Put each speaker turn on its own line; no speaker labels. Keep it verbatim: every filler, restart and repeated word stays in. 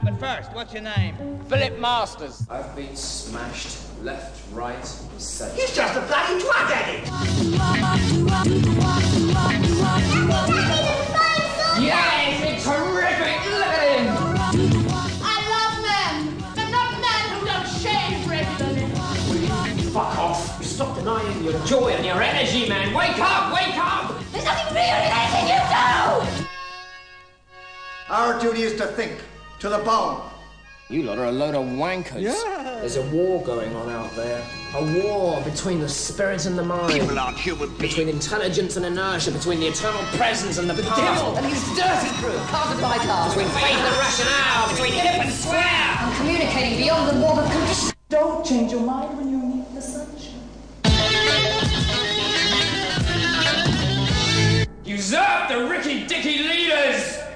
but first, what's your name?
Philip Masters.
I've been smashed left, right, and centre.
He's just a bloody drug addict!
Yes, it's terrific! Look at him!
I love men, but not men who don't shave regularly.
Fuck off! Stop denying your joy and your energy, man! Wake up! Wake up!
There's nothing real in anything you do!
Our duty is to think, to the bone.
You lot are a load of wankers.
Yeah.
There's a war going on out there. A war between the spirit and the mind.
People aren't human beings.
Between intelligence and inertia. Between the eternal presence and the, the past.
Devil and his dirty crew. Can't abide cars.
Between faith and rationale. Between hip and swear.
I'm communicating beyond the wall of condition.
Don't change your mind when you meet the sunshine.
Usurp the Ricky Dicky leaders!